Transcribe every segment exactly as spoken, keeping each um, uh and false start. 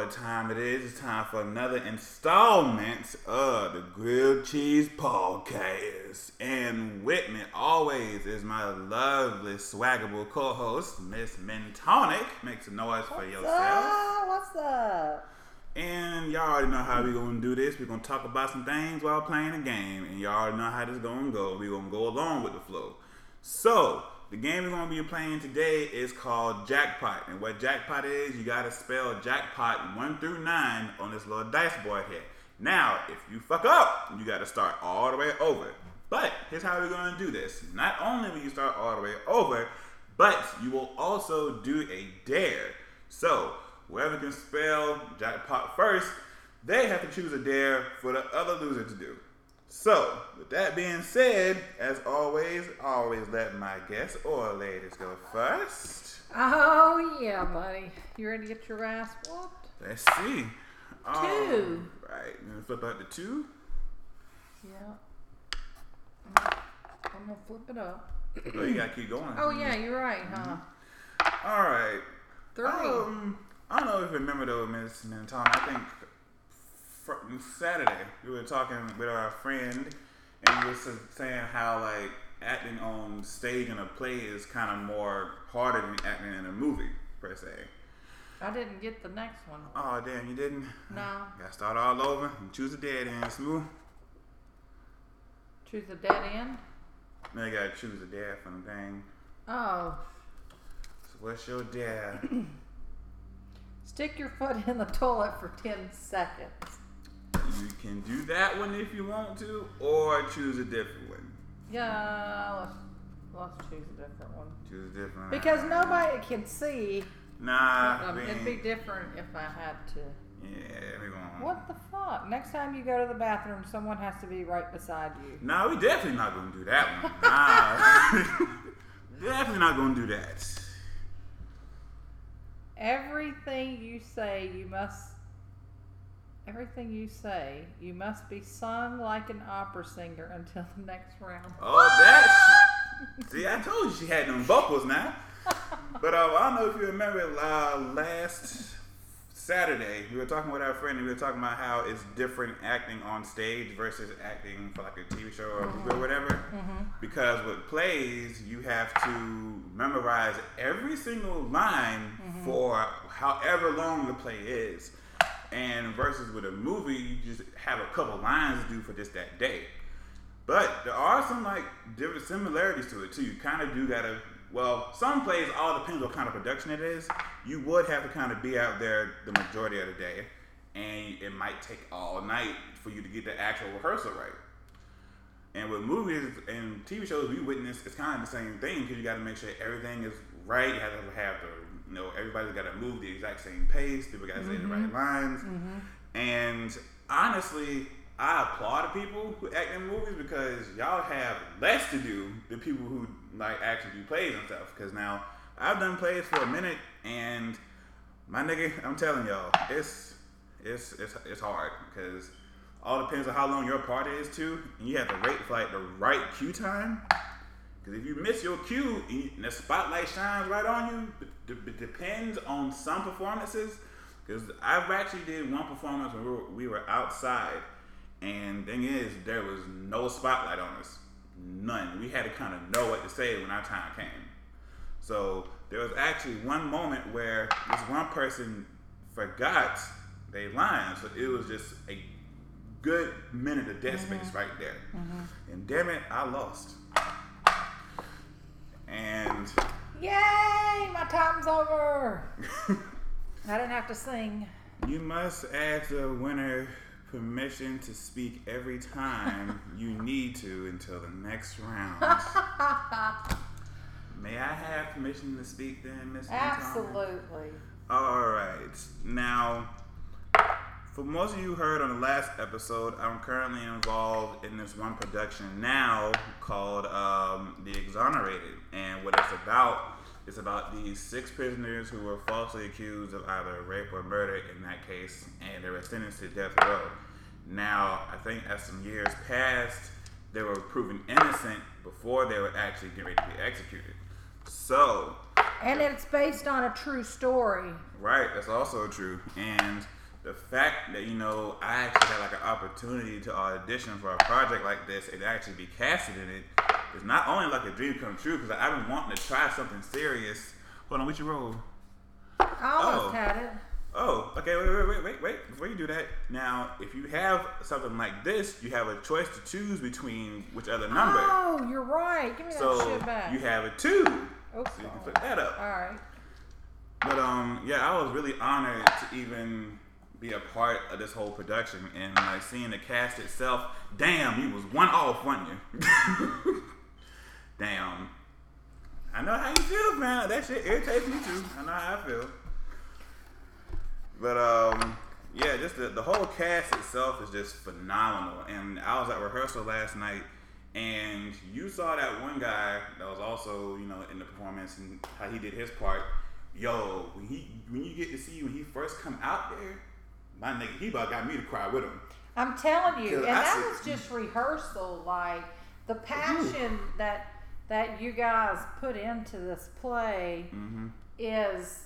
what time it is. It's time for another installment of the Grilled Cheese Podcast. And with me always is my lovely, swaggable co-host, Miss Mentonic. Make some noise for What's yourself. Up? What's up? And y'all already know how we're going to do this. We're going to talk about some things while playing a game. And y'all already know how this is going to go. We're going to go along with the flow. So, the game we're going to be playing today is called Jackpot. And what Jackpot is, you got to spell Jackpot one through nine on this little dice board here. Now, if you fuck up, you got to start all the way over. But here's how we're going to do this. Not only will you start all the way over, but you will also do a dare. So, whoever can spell Jackpot first, they have to choose a dare for the other loser to do. So, with that being said, as always, I always let my guests or ladies go first. Oh, yeah, buddy. You ready to get your ass whooped? Let's see. Two. All right, you gonna flip out the two? Yeah. I'm going to flip it up. Oh, you gotta keep going. Oh, yeah, you're right, huh? Mm-hmm. All right. Three. Um, I don't know if you remember though, Miss Mentone. I think Saturday we were talking with our friend, and we were saying how like acting on stage in a play is kind of more harder than acting in a movie per se. I didn't get the next one. Oh damn, you didn't? No. Gotta start all over and choose a dead end. Smooth. Choose a dead end? Now you gotta choose a dare from the thing. Oh. So what's your dare? Stick your foot in the toilet for ten seconds. You can do that one if you want to, or choose a different one. Yeah, let's, let's choose a different one. Choose a different one. Because nobody can see. Nah, Um, I mean, it'd be different if I had to. yeah, we gonna. What the fuck? Next time you go to the bathroom, someone has to be right beside you. Nah, we definitely not gonna do that one. Nah, definitely not gonna do that. Everything you say, you must. Everything you say, you must be sung like an opera singer until the next round. Oh, that's. See, I told you she had them vocals now. But uh, I don't know if you remember uh, last Saturday, we were talking with our friend and we were talking about how it's different acting on stage versus acting for like a T V show or a movie or whatever. Mm-hmm. Because with plays, you have to memorize every single line mm-hmm. for however long the play is. And versus with a movie, you just have a couple lines to do for just that day. But there are some like different similarities to it too. You kind of do gotta. Well, some plays all depends what kind of production it is. You would have to kind of be out there the majority of the day, and it might take all night for you to get the actual rehearsal right. And with movies and T V shows, we witness it's kind of the same thing because you got to make sure everything is right. You have to have the, you know, everybody's got to move the exact same pace. People got to say mm-hmm. the right lines. Mm-hmm. And honestly, I applaud the people who act in movies because y'all have less to do than people who like actually do plays and stuff. Because now I've done plays for a minute, and my nigga, I'm telling y'all, it's it's it's it's hard because all depends on how long your part is too, and you have to wait for like the right cue time. Because if you miss your cue and the spotlight shines right on you, it depends on some performances. Because I've actually did one performance when we were, we were outside. And thing is, there was no spotlight on us. None. We had to kind of know what to say when our time came. So there was actually one moment where this one person forgot their lines. So it was just a good minute of dead space mm-hmm. right there. Mm-hmm. And damn it, I lost. And... Yay! My time's over! I didn't have to sing. You must ask the winner permission to speak every time you need to until the next round. May I have permission to speak then, Miss Absolutely. All right. Now, for most of you heard on the last episode, I'm currently involved in this one production now called um, The Exonerated. And what it's about, it's about these six prisoners who were falsely accused of either rape or murder in that case, and they were sentenced to death row. Now, I think as some years passed, they were proven innocent before they were actually getting ready to be executed. So... And it's based on a true story. Right, that's also true. And the fact that, you know, I actually had like an opportunity to audition for a project like this and actually be casted in it is not only like a dream come true, because I've been wanting to try something serious. Hold on, what you roll? I almost Oh. had it. Oh, okay, wait, wait, wait, wait, wait. Before you do that, now, if you have something like this, you have a choice to choose between which other number. Oh, you're right. Give me so that shit back. you have a two. Okay. So you can put that up. All right. But, um, yeah, I was really honored to even be a part of this whole production. And, like, seeing the cast itself, damn, you was one off, wasn't you? Damn. I know how you feel, man. That shit irritates me, too. I know how I feel. But, um, yeah, just the, the whole cast itself is just phenomenal. And I was at rehearsal last night, and you saw that one guy that was also, you know, in the performance and how he did his part. Yo, when he when you get to see when he first come out there, my nigga, he about got me to cry with him. I'm telling you, and I that said- was just rehearsal. Like the passion that that you guys put into this play Mm-hmm. is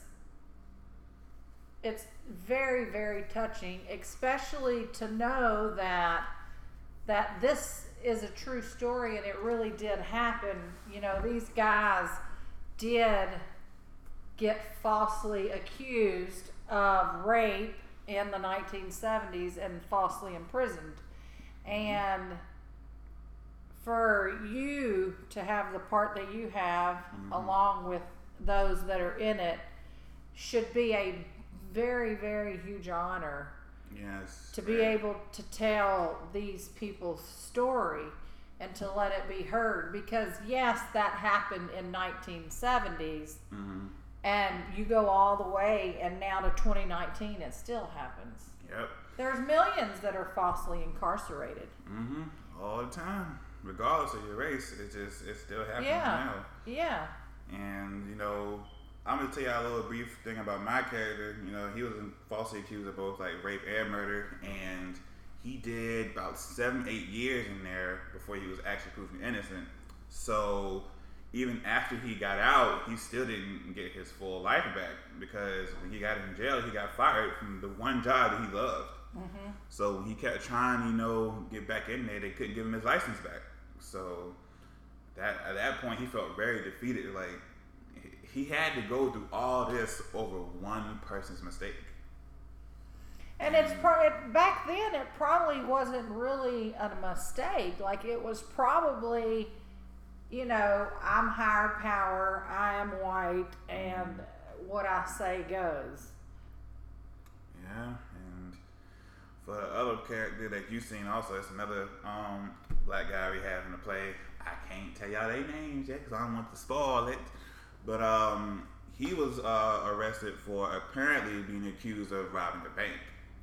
it's very, very touching, especially to know that that this is a true story and it really did happen. You know, these guys did get falsely accused of rape in the nineteen seventies and falsely imprisoned. And for you to have the part that you have, Mm-hmm. along with those that are in it, should be a very, very huge honor Yes. to be right. able to tell these people's story and to let it be heard. Because yes, that happened in nineteen seventies, Mm-hmm. and you go all the way, and now to twenty nineteen, it still happens. Yep. There's millions that are falsely incarcerated. Mm-hmm. All the time, regardless of your race, it just it still happens Yeah. now. Yeah. And, you know, I'm gonna tell you a little brief thing about my character. You know, he was falsely accused of both like rape and murder, and he did about seven, eight years in there before he was actually proven innocent. So even after he got out, he still didn't get his full life back, because when he got in jail, he got fired from the one job that he loved. Mm-hmm. So when he kept trying, you know, get back in there, they couldn't give him his license back. So that at that point, he felt very defeated. Like he had to go through all this over one person's mistake. And it's pro- it, back then it probably wasn't really a mistake. Like it was probably, you know, I'm higher power, I am white, and what I say goes. Yeah, and for the other character that you've seen also, it's another um, black guy we have in the play. I can't tell y'all their names yet because I don't want to spoil it. But um, he was uh, arrested for apparently being accused of robbing a bank.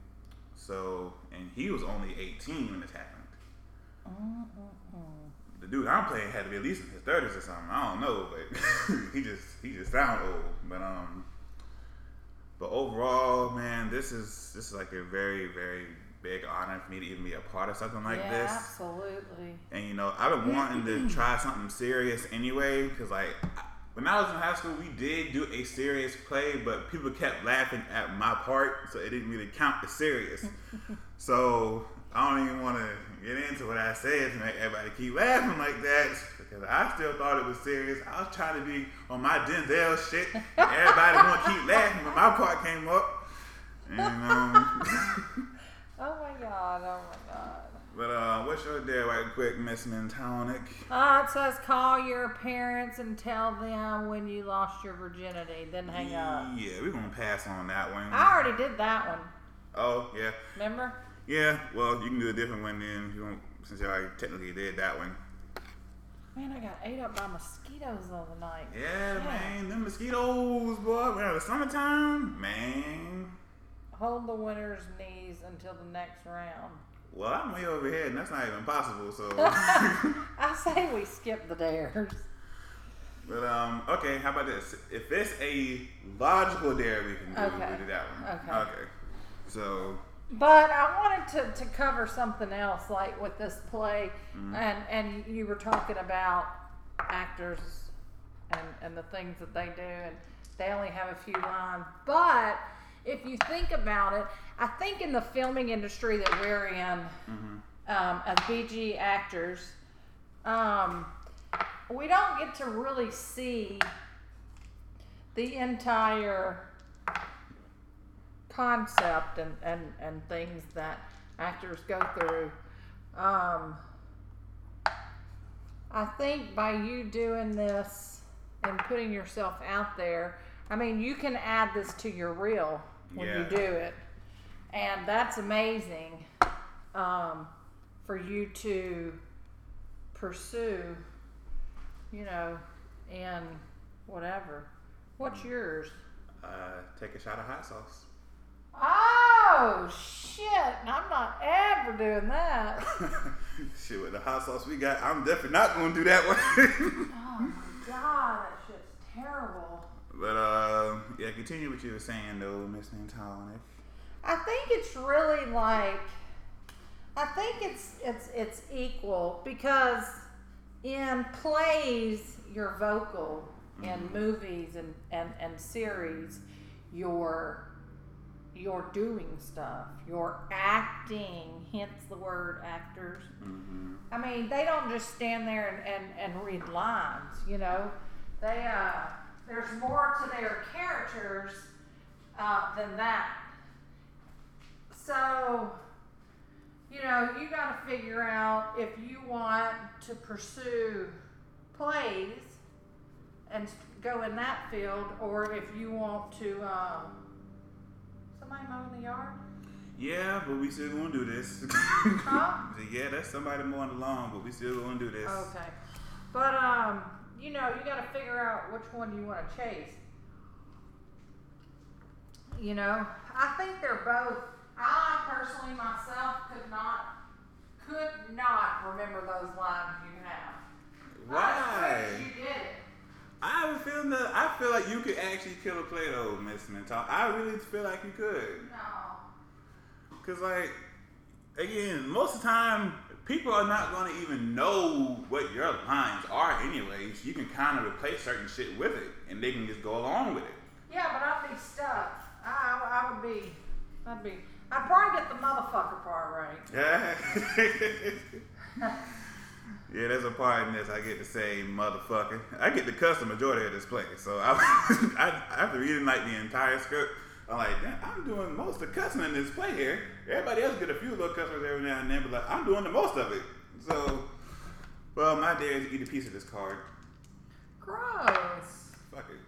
So, and he was only eighteen when this happened. Mm-mm-mm. The dude I'm playing had to be at least in his thirties or something. I don't know, but he just he just sound old. But um, but overall, man, this is this is like a very very big honor for me to even be a part of something like yeah, this. absolutely. And you know, I've been wanting to try something serious anyway, because like I- when I was in high school, we did do a serious play, but people kept laughing at my part, so it didn't really count as serious. So I don't even want to get into what I said to make everybody keep laughing like that, because I still thought it was serious. I was trying to be on my Denzel shit, and everybody want to keep laughing when my part came up. And, um, Oh my god, oh my god. but uh, what's your dare right quick, Miss Mentonic? Uh, it says call your parents and tell them when you lost your virginity, then hang up. Yeah, we're gonna pass on that one. I already did that one. Oh yeah, Remember? yeah. Well, you can do a different one then, if you want, since you already technically did that one. Man, I got ate up by mosquitoes the other night. Yeah, Yeah. man, them mosquitoes, boy. We're in the summertime, man. Hold the winner's knees until the next round. Well, I'm way over here, and that's not even possible. So, I say we skip the dares. but um, okay. How about this? If it's a logical dare, we can do, Okay. we'll do that one. Okay. Okay. So, But I wanted to, to cover something else, like with this play, Mhm. and and you were talking about actors and and the things that they do, and they only have a few lines. But if you think about it, I think in the filming industry that we're in, mm-hmm. um, as B G actors, um, we don't get to really see the entire concept and, and, and things that actors go through. Um, I think by you doing this and putting yourself out there, I mean, you can add this to your reel when yeah. you do it. And that's amazing um, for you to pursue, you know, in whatever. What's yours? Uh, take a shot of hot sauce. Oh, shit. I'm not ever doing that. Shit, with the hot sauce we got, I'm definitely not going to do that one. Oh, my God. That shit's terrible. But, uh, yeah, continue what you were saying, though, Miss Nantonic. I think it's really like, I think it's it's it's equal because in plays, you're vocal. In mm-hmm. movies and, and, and series, you're you're doing stuff. You're acting, hence the word actors. Mm-hmm. I mean, they don't just stand there and, and, and read lines, you know. They uh, there's more to their characters uh, than that. So, you know, you got to figure out if you want to pursue plays and go in that field, or if you want to, um, somebody mowing the yard? Yeah, but we still gonna do this. Huh? Yeah, that's somebody mowing the lawn, but we still gonna do this. Okay. But, um, you know, you gotta figure out which one you want to chase. You know, I think they're both, I personally myself could not, could not remember those lines you have. Why? You did it. I have a feeling that I feel like you could actually kill a play though, Miss Mental. I really feel like you could. No. Cause like, again, most of the time people are not gonna even know what your lines are anyways. You can kind of replace certain shit with it, and they can just go along with it. Yeah, but I'd be stuck. I, I, I would be. I'd be. I'd probably get the motherfucker part right. Yeah. Yeah, there's a part in this I get to say motherfucker. I get to cuss the majority of this play, so I, I after reading like the entire script, I'm like, damn, I'm doing most of the cussing in this play here. Everybody else get a few little cuss words every now and then, but like I'm doing the most of it. So, well, my dare is to eat a piece of this card. Gross. Fuck it.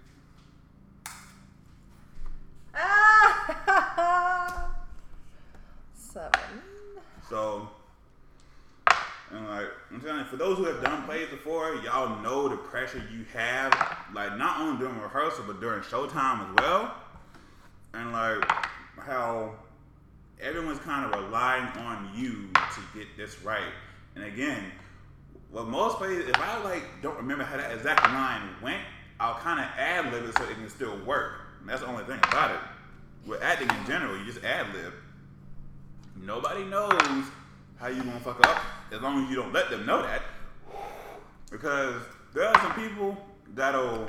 Ah! Seven. So. And like, I'm telling you, for those who have done plays before, y'all know the pressure you have, like not only during rehearsal, but during showtime as well. And like, how everyone's kind of relying on you to get this right. And again, well, most plays, if I like don't remember how that exact line went, I'll kind of ad-lib it so it can still work. And that's the only thing about it. With acting in general, you just ad-lib. Nobody knows how you gonna fuck up as long as you don't let them know that. Because there are some people that'll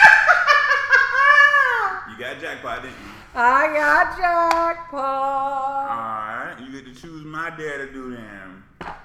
you got jackpot, didn't you? I got jackpot. Alright, you get to choose my dare to do them.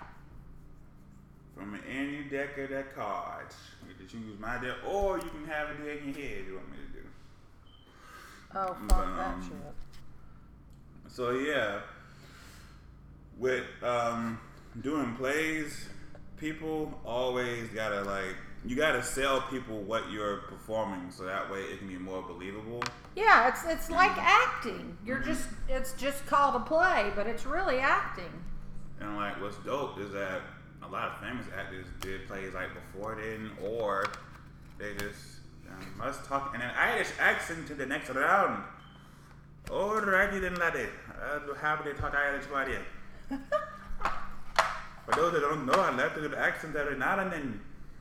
From any deck of that cards. You get to choose my dare, or you can have a dare in your head you want me to do. Oh fuck but, um, that shit. So yeah. With um, doing plays, people always gotta like, you gotta sell people what you're performing so that way it can be more believable. Yeah, it's it's like acting. You're just, it's just called a play, but it's really acting. And like what's dope is that a lot of famous actors did plays like before then, or they just um, must talk in an Irish accent to the next round. Alrighty then laddie, I'll have they talk Irish for you. For those that don't know, I left to do the accent every now and then.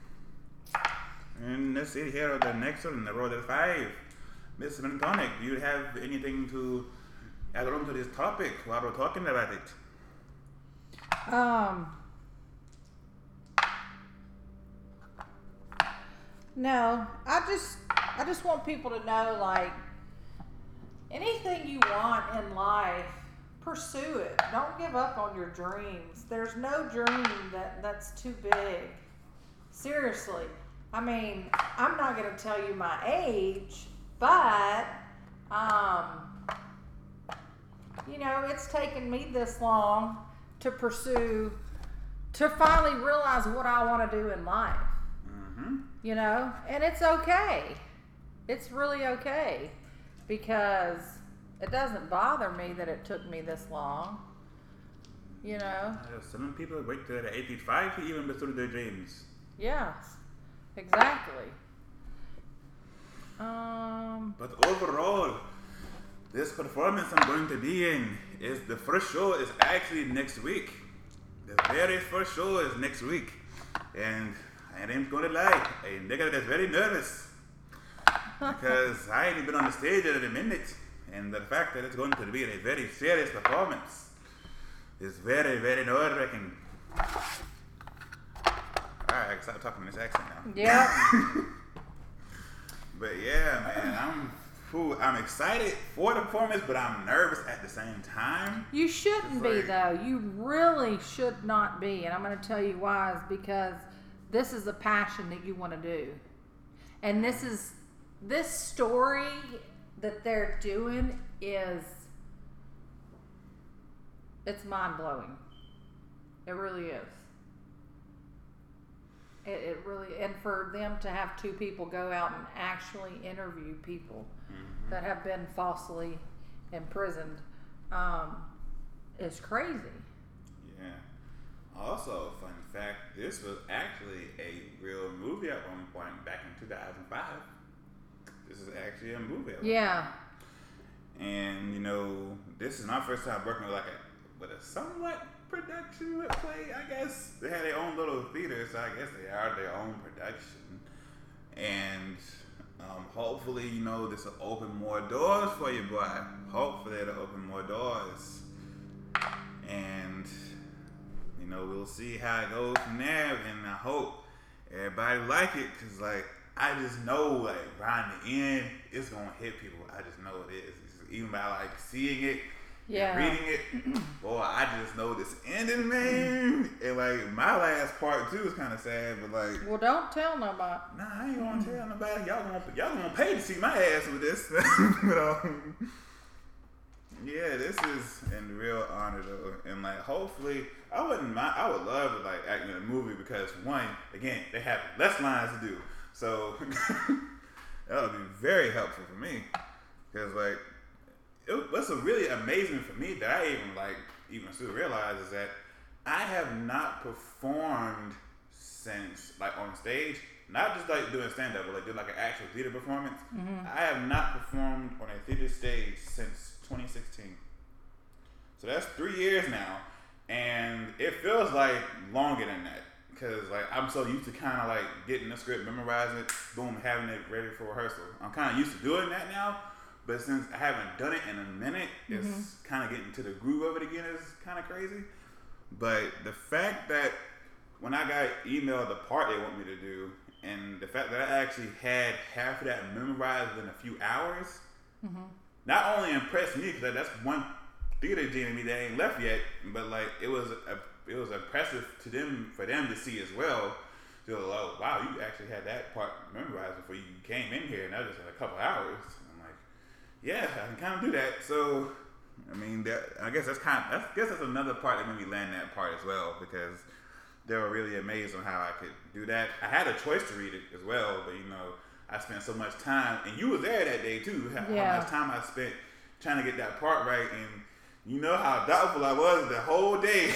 And let's see here, the next one, the road at five. Miss Mentonic, do you have anything to add on to this topic while we're talking about it? Um. No, I just, I just want people to know, like, anything you want in life, pursue it. Don't give up on your dreams. There's no dream that, that's too big. Seriously. I mean, I'm not going to tell you my age, but, um, you know, it's taken me this long to pursue, to finally realize what I want to do in life. Mm-hmm. You know, and it's okay. It's really okay because it doesn't bother me that it took me this long. You know? Some people wait till they're eighty-five to even pursue their dreams. Yes, exactly. Um, but overall, this performance I'm going to be in is the first show is actually next week. The very first show is next week. And I ain't gonna lie, a nigga that's very nervous. Because I ain't even been on the stage in a minute. And the fact that it's going to be a very serious performance is very, very nerve-wracking. Alright, I can stop talking in this accent now. Yeah. But yeah, man, I'm whew, I'm excited for the performance, but I'm nervous at the same time. You shouldn't like, be, though. You really should not be. And I'm going to tell you why is because this is a passion that you want to do. And this is, this story that they're doing is, it's mind-blowing. It really is. It, it really, and for them to have two people go out and actually interview people mm-hmm. that have been falsely imprisoned um, is crazy. Yeah. Also, fun fact, this was actually a real movie at one point back in two thousand five. This is actually a movie. Yeah. And, you know, this is my first time working with like a, with a somewhat production with play, I guess. They had their own little theater, so I guess they are their own production. And um, hopefully, you know, this will open more doors for you, boy. Hopefully it'll open more doors. And, you know, we'll see how it goes from there. And I hope everybody like it, because, like, I just know, like, around the end, it's going to hit people. I just know it is. Even by, like, seeing it, yeah, reading it, boy, I just know this ending, man. And like my last part too is kind of sad, but like, well, don't tell nobody. Nah, I ain't gonna tell nobody. Y'all gonna y'all gonna pay to see my ass with this. But um, yeah, this is a real honor though, and like hopefully, I wouldn't mind. I would love to like act in a movie because one, again, they have less lines to do, so that would be very helpful for me. Because like. It, what's really amazing for me that I even like even still realize is that I have not performed since like on stage, not just like doing stand up, but like do like an actual theater performance. Mm-hmm. I have not performed on a theater stage since twenty sixteen. So that's three years now, and it feels like longer than that because like I'm so used to kind of like getting the script, memorizing it, boom, having it ready for rehearsal. I'm kind of used to doing that now. But since I haven't done it in a minute, it's mm-hmm. kind of getting to the groove of it again is kind of crazy. But the fact that when I got emailed the part they want me to do, and the fact that I actually had half of that memorized in a few hours, mm-hmm. not only impressed me because that's one theater gene in me that ain't left yet, but like it was a, it was impressive to them for them to see as well. They're like, oh, wow, you actually had that part memorized before you came in here, and that was just in a couple hours. Yeah, I can kind of do that. So, I mean, that, I guess that's kind of, that's, I guess that's another part that made me land that part as well because they were really amazed on how I could do that. I had a choice to read it as well, but you know, I spent so much time, and you were there that day too. How, yeah. how much time I spent trying to get that part right, and you know how doubtful I was the whole day.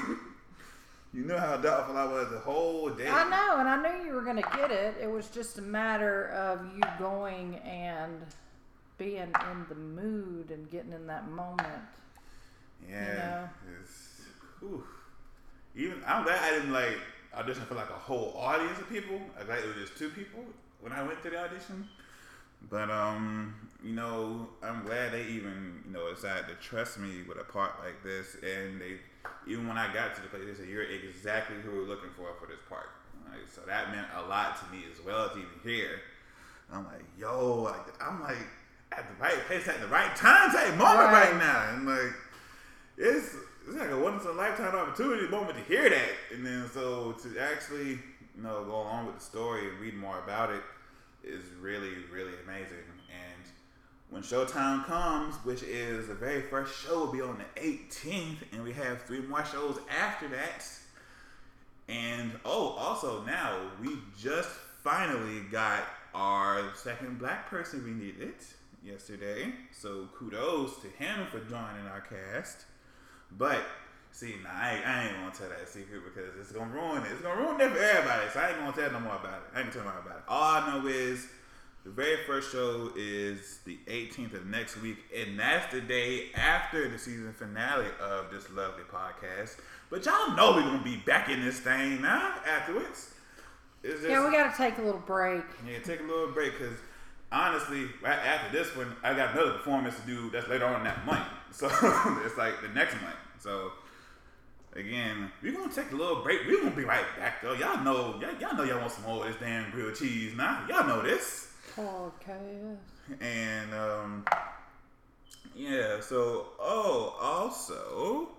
You know how doubtful I was the whole day. I know, and I knew you were going to get it. It was just a matter of you going and being in the mood and getting in that moment. Yeah. You know? It's, whew. Even I'm glad I didn't like audition for like a whole audience of people. I glad it was just two people when I went to the audition. But um, you know, I'm glad they even, you know, decided to trust me with a part like this. And they even when I got to the place, they said, you're exactly who we're looking for for this part. Like, so that meant a lot to me as well to even hear. I'm like, yo, like I'm like at the right place at the right time, type moment right, right now, and like it's it's like a once in a lifetime opportunity moment to hear that, and then so to actually you know go along with the story and read more about it is really really amazing. And when Showtime comes, which is the very first show, will be on the eighteenth, and we have three more shows after that. And oh, also now we just finally got our second black person we needed yesterday. So kudos to him for joining our cast. But see, nah, I ain't, I ain't gonna tell that secret because it's gonna ruin it. It's gonna ruin it for everybody. So I ain't gonna tell no more about it. I ain't gonna tell no more about it. All I know is the very first show is the eighteenth of next week, and that's the day after the season finale of this lovely podcast. But y'all know we're gonna be back in this thing now afterwards. It's just, yeah, we gotta take a little break. Yeah, take a little break because honestly, right after this one, I got another performance to do that's later on that month. So it's like the next month. So again, we're gonna take a little break. We're gonna be right back though. Y'all know, y'all, y'all know y'all want some more of this damn grilled cheese now. Y'all know this. Okay. And um, yeah. So oh, also,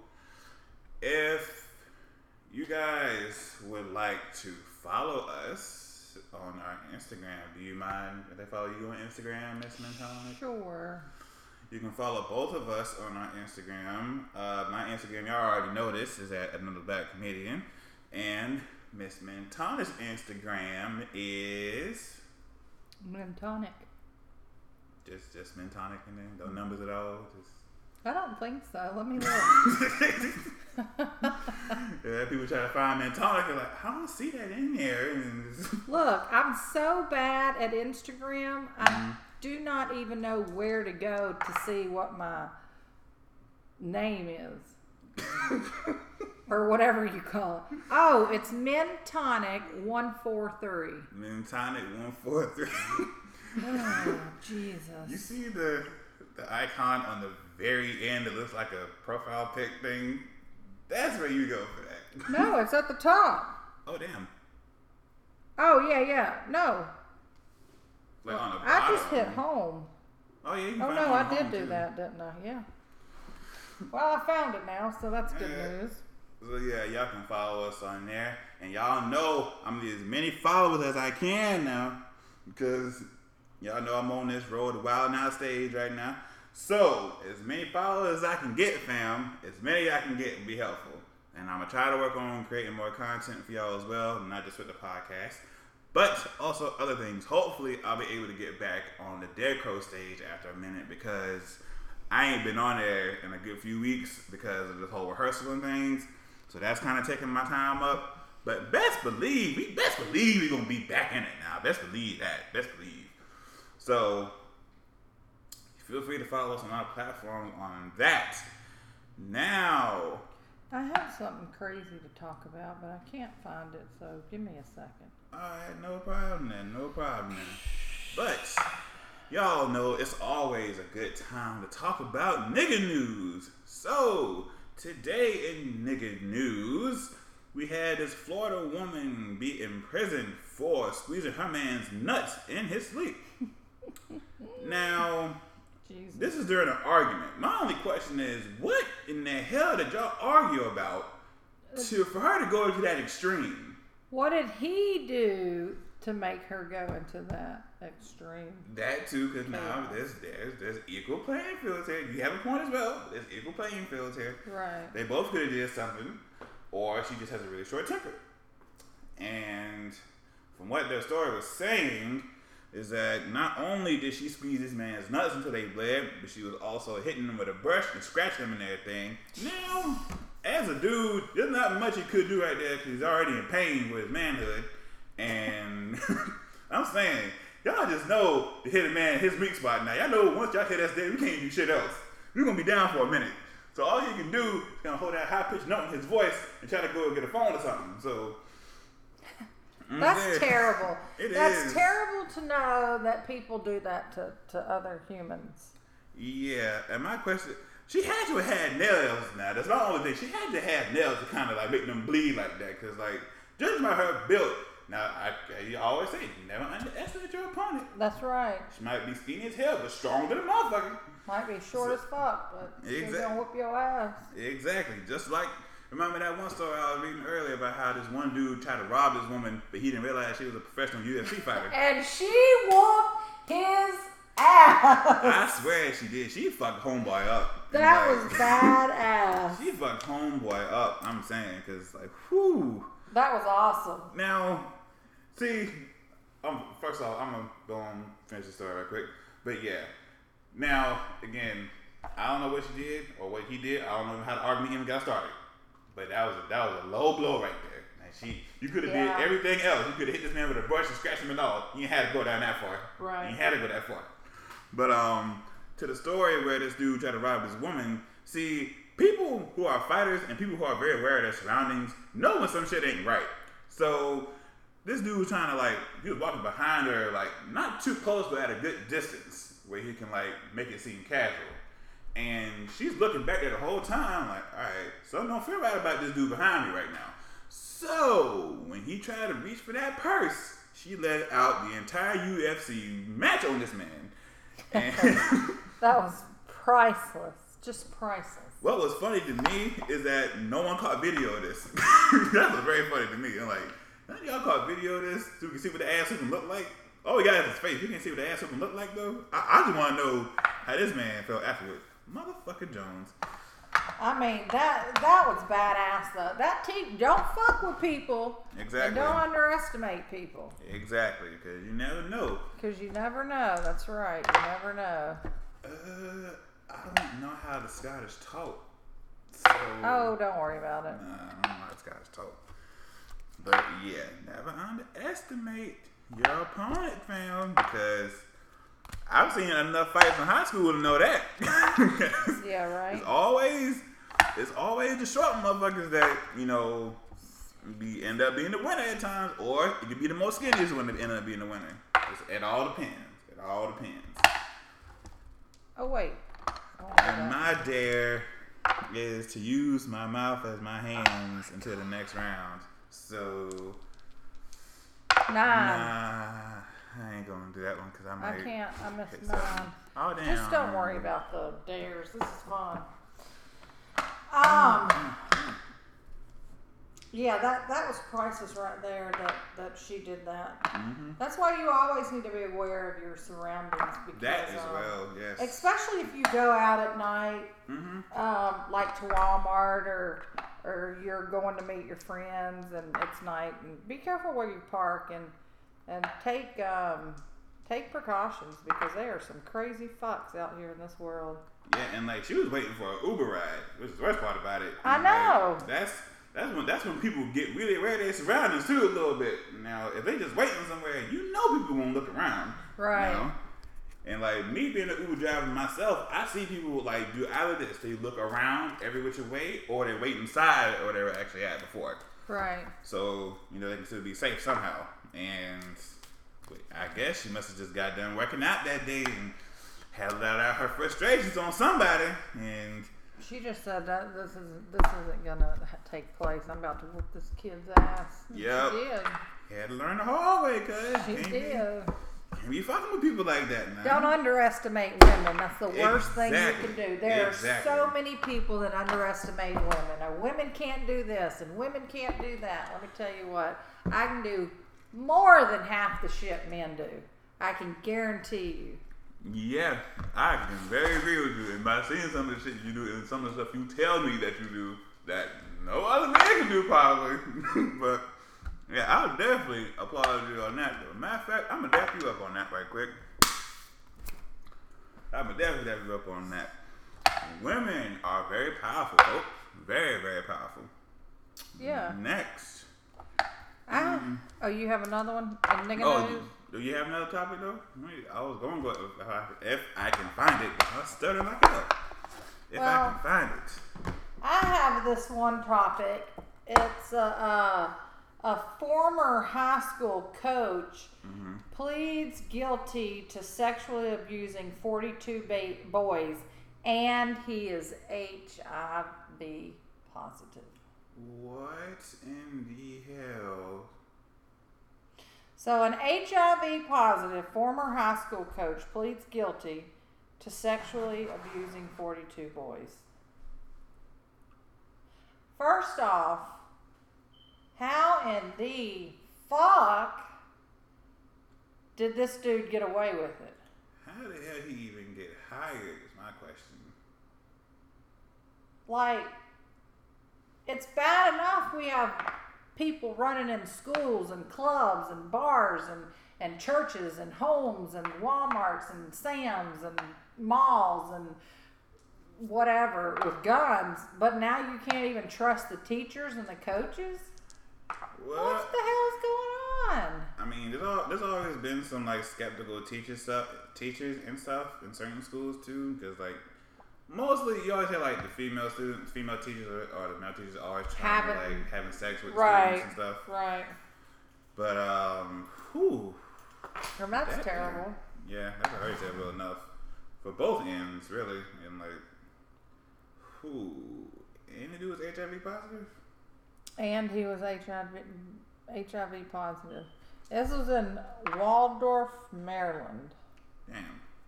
if you guys would like to follow us on our Instagram, do you mind if they follow you on Instagram, Miss Mentone? Sure. You can follow both of us on our Instagram. Uh, my Instagram, y'all already know this, is at Another Black Comedian. And Miss Mentone's Instagram is... Mentonic. Just just Mentonic and then no numbers at all? Just... I don't think so. Let me look. Yeah, people try to find Mentonic and like, I don't see that in there. And look, I'm so bad at Instagram. I mm-hmm. do not even know where to go to see what my name is. Or whatever you call it. Oh, it's Mentonic one four three. Mentonic one four three. Oh, Jesus. You see the the icon on the very end that looks like a profile pic thing? That's where you go for that. No, it's at the top. Oh, damn. Oh, yeah, yeah. No. Like on the bottom. I just hit home. Oh, yeah. You can oh, find no, I did do too. that, didn't I? Yeah. Well, I found it now, so that's good yeah. news. So, yeah, y'all can follow us on there. And y'all know I'm going to need as many followers as I can now. Because y'all know I'm on this road to Wild Now stage right now. So, as many followers as I can get, fam, as many I can get will be helpful. And I'm going to try to work on creating more content for y'all as well, not just with the podcast, but also other things. Hopefully, I'll be able to get back on the Dead Crow stage after a minute because I ain't been on there in a good few weeks because of this whole rehearsal and things. So that's kind of taking my time up. But best believe, we best believe we're going to be back in it now. Best believe that. Best believe. So feel free to follow us on our platform on that. Now, I have something crazy to talk about, but I can't find it, so give me a second. Alright, no problem then, no problem then. But, y'all know it's always a good time to talk about nigga news. So, today in nigga news, we had this Florida woman be imprisoned for squeezing her man's nuts in his sleep. Now, Jesus. This is during an argument. My only question is, what in the hell did y'all argue about to for her to go to that extreme? What did he do to make her go into that extreme? That too, because now there's, there's there's equal playing fields here. You have a point as well. There's equal playing fields here. Right. They both could have did something, or she just has a really short temper. And from what their story was saying, is that not only did she squeeze this man's nuts until they bled, but she was also hitting him with a brush and scratching him and everything. Now, as a dude, there's not much he could do right there because he's already in pain with his manhood. And I'm saying, y'all just know to hit a man in his weak spot now. Y'all know once y'all hit us there, we can't do shit else. We're going to be down for a minute. So all you can do is kind of hold that high-pitched note in his voice and try to go get a phone or something. So... That's mm-hmm. terrible. It That's is. terrible to know that people do that to, to other humans. Yeah, and my question, she had to have had nails now. That's my only thing. She had to have nails to kind of like make them bleed like that. Because like, judging by her build, Now, I, you always say, never underestimate your opponent. That's right. She might be skinny as hell, but stronger than a motherfucker. Might be short so, as fuck, but she's exactly. gonna whoop your ass. Exactly. Just like, remember that one story I was reading earlier about how this one dude tried to rob this woman, but he didn't realize she was a professional U F C fighter. And she whooped his ass. I swear she did. She fucked homeboy up. That like, was badass. She fucked homeboy up, I'm saying, because, like, whew. That was awesome. Now, see, um, first off, I'm going to go on finish the story real quick. But, yeah. Now, again, I don't know what she did or what he did. I don't know how the argument even got started. But that was a, that was a low blow right there. And she, you could have yeah. did everything else. You could have hit this man with a brush and scratched him and all. You ain't had to go down that far. Right. You ain't had to go that far. But um, to the story where this dude tried to rob this woman, see, people who are fighters and people who are very aware of their surroundings know when some shit ain't right. So this dude was trying to, like, he was walking behind her, like, not too close, but at a good distance where he can, like, make it seem casual. And she's looking back there the whole time, like, all right, something don't feel right about this dude behind me right now. So when he tried to reach for that purse, she let out the entire U F C match on this man. And that was priceless, just priceless. What was funny to me is that no one caught video of this. That was very funny to me. I'm like, none of y'all caught video of this so we can see what the ass can look like? All we got is his face. You can't see what the ass can look like, though. I, I just want to know how this man felt afterwards. Motherfucker Jones. I mean, that that was badass, though. That team, don't fuck with people. Exactly. And don't underestimate people. Exactly, because you never know. Because you never know. That's right. You never know. Uh, I don't know how the Scottish talk. So, oh, don't worry about it. Nah, I don't know how the Scottish talk. But, yeah, never underestimate your opponent, fam, because I've seen enough fights in high school to know that. Yeah, right. It's always, it's always the short motherfuckers that, you know, be end up being the winner at times, or it could be the most skinniest one that end up being the winner. It's, it all depends. It all depends. Oh wait. Oh, and my dare is to use my mouth as my hands until the next round. So. Nine. Nah. I ain't gonna do that one because I might. I can't. I missed nine. Oh damn! Just don't worry about the dares. This is fun. Um. Yeah, that that was priceless right there. That that she did that. Mm-hmm. That's why you always need to be aware of your surroundings. Because, that as um, well, yes. Especially if you go out at night, mm-hmm. um, like to Walmart or or you're going to meet your friends and it's night. And be careful where you park and. And take um, take precautions because there are some crazy fucks out here in this world. Yeah, and like she was waiting for an Uber ride, which is the worst part about it. I know. Like, that's that's when that's when people get really aware of their surroundings too a little bit. Now, if they just waiting somewhere, you know people won't look around. Right. You know? And like me being an Uber driver myself, I see people like do either this: they look around every which way, or they wait inside, or they were actually at before. Right. So you know they can still be safe somehow. And I guess she must have just got done working out that day and had let out her frustrations on somebody. And she just said that this isn't this isn't gonna take place. I'm about to whoop this kid's ass. Yep. She did. He had to learn the hard way, cuz. She can't did. Be, can't be fucking with people like that, man. Don't underestimate women. That's the worst exactly. thing you can do. There exactly. are so many people that underestimate women. Now, women can't do this and women can't do that. Let me tell you what. I can do more than half the shit men do. I can guarantee you. Yeah, I can very agree with you. And by seeing some of the shit you do and some of the stuff you tell me that you do that no other man can do probably. But yeah, I'll definitely applaud you on that. Though. Matter of fact, I'm gonna dap you up on that right quick. I'm gonna definitely dap you up on that. Women are very powerful, folks. Very, very powerful. Yeah. Next. Ah. Mm. Oh, you have another one? A oh, do, do you have another topic though? I was going to go if I, if I can find it. I'll stutter like hell. If well, I can find it. I have this one topic. It's a, a, a former high school coach mm-hmm. pleads guilty to sexually abusing forty-two ba- boys, and he is H I V positive. What in the hell? So, an H I V positive former high school coach pleads guilty to sexually abusing forty-two boys. First off, how in the fuck did this dude get away with it? How the hell he even get hired is my question. Like, it's bad enough we have people running in schools and clubs and bars and, and churches and homes and Walmarts and Sam's and malls and whatever with guns, but now you can't even trust the teachers and the coaches? What, what the hell is going on? I mean, there's, all, there's always been some like skeptical teachers stuff, teachers and stuff in certain schools too, because like mostly you always have like the female students, female teachers, or, or the male teachers always trying having, to like having sex with right, students and stuff. Right. But um, whew, and that's that, terrible. Yeah, that's already terrible enough for both ends, really, and like, who? And the dude was H I V positive. And he was H I V H I V positive. This was in Waldorf, Maryland. Damn.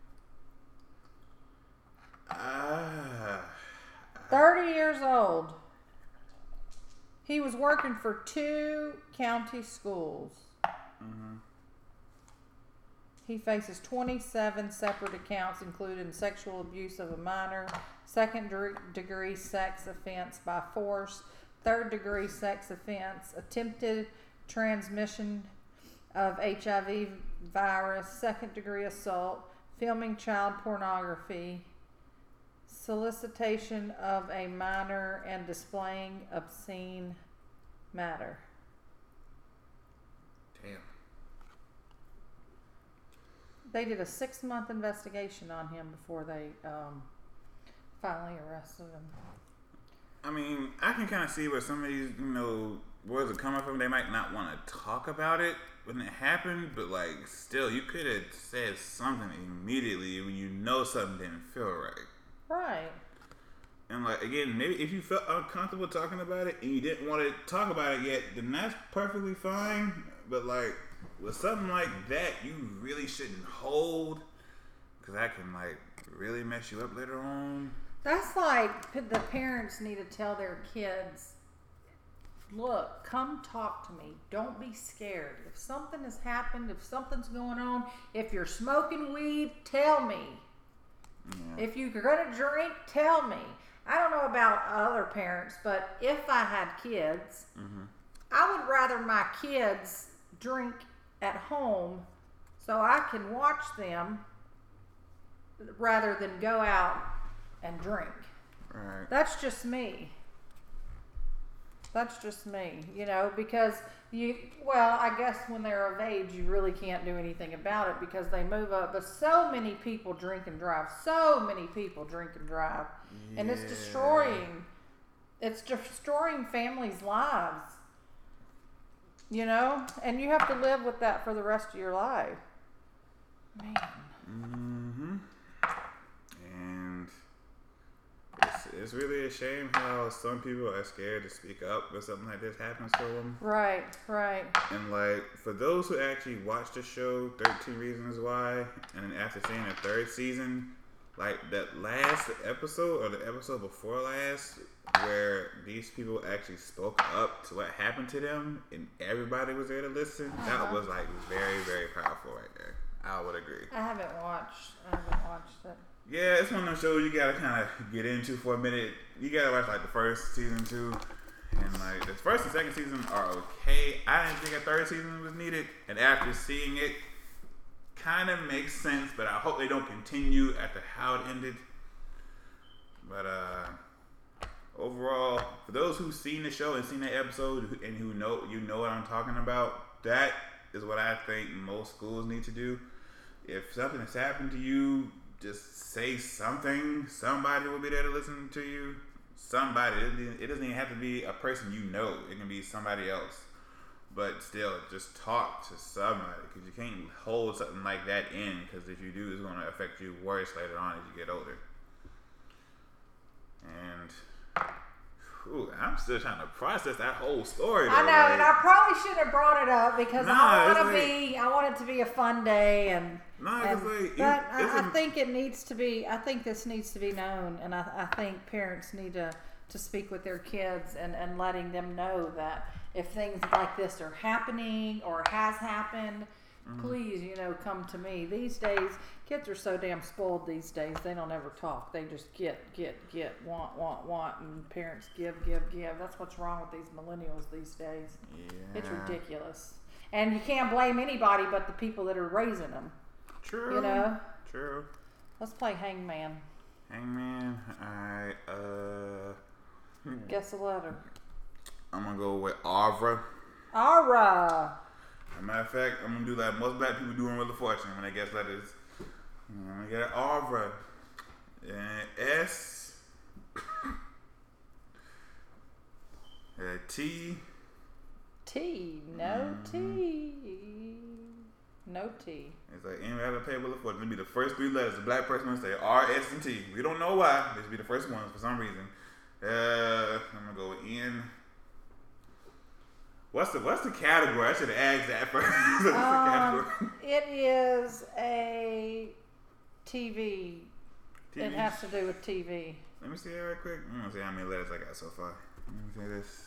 Ah. thirty years old. He was working for two county schools. Mm-hmm. He faces twenty-seven separate accounts, including sexual abuse of a minor, second degree sex offense by force, third degree sex offense, attempted transmission of H I V virus, second degree assault, filming child pornography, solicitation of a minor, and displaying obscene matter. Damn. They did a six-month investigation on him before they um, finally arrested him. I mean, I can kind of see where some of these, you know, words are coming from. They might not want to talk about it when it happened, but like, still, you could have said something immediately when you know something didn't feel right. Right. And like, again, maybe if you felt uncomfortable talking about it and you didn't want to talk about it yet, then that's perfectly fine. But like, with something like that, you really shouldn't hold, because that can like really mess you up later on. That's like the parents need to tell their kids, look, come talk to me. Don't be scared. If something has happened, if something's going on, if you're smoking weed, tell me. Yeah. If you're going to drink, tell me. I don't know about other parents, but if I had kids, mm-hmm. I would rather my kids drink at home so I can watch them rather than go out and drink. Right. That's just me. That's just me, you know, because you, well, I guess when they're of age, you really can't do anything about it because they move up. But so many people drink and drive. So many people drink and drive. Yeah. And it's destroying, it's destroying families' lives, you know, and you have to live with that for the rest of your life. Man. Mm-hmm. And it's, it's really a shame how some people are scared to speak up when something like this happens to them. Right, right. And like, for those who actually watched the show, thirteen Reasons Why, and then after seeing the third season, like that last episode or the episode before last, where these people actually spoke up to what happened to them and everybody was there to listen, uh-huh. that was like very, very powerful right there. I would agree. I haven't watched, I haven't watched it. Yeah, it's one of those shows you gotta kind of get into for a minute. You gotta watch like the first season too, and like the first and second season are okay. I didn't think a third season was needed, and after seeing it, kind of makes sense. But I hope they don't continue after how it ended. But uh, overall, for those who've seen the show and seen that episode and who know you know what I'm talking about, that is what I think most schools need to do. If something has happened to you, just say something. Somebody will be there to listen to you. Somebody. It doesn't even have to be a person you know. It can be somebody else. But still, just talk to somebody, because you can't hold something like that in, because if you do, it's going to affect you worse later on as you get older. And whew, I I'm still trying to process that whole story. Though, I know, like, and I probably shouldn't have brought it up because nah, I want to like, be. I want it to be a fun day, and. Nah, and like, but it, I, I a, think it needs to be. I think this needs to be known, and I, I think parents need to to speak with their kids and and letting them know that if things like this are happening or has happened. Mm-hmm. Please, you know, come to me. These days, kids are so damn spoiled these days, they don't ever talk. They just get, get, get, want, want, want, and parents give, give, give. That's what's wrong with these millennials these days. Yeah. It's ridiculous. And you can't blame anybody but the people that are raising them. True. You know? True. Let's play Hangman. Hangman. Alright, uh... Guess a letter. I'm gonna go with Avra. Aura. As a matter of fact, I'm gonna do like most black people do in Wheel of Fortune when they guess letters. I'm gonna get Avra. And S. uh, T. T. No mm-hmm. T. No T. It's like anybody ever play Wheel of Fortune. It'll be the first three letters. The black person will say R, S, and T. We don't know why. This will be the first ones for some reason. Uh, I'm gonna go with N. What's the What's the category? I should have asked that first. What's the um, category? It is a T V. T V. It has to do with T V. Let me see it right quick. I'm gonna see how many letters I got so far. Let me see this.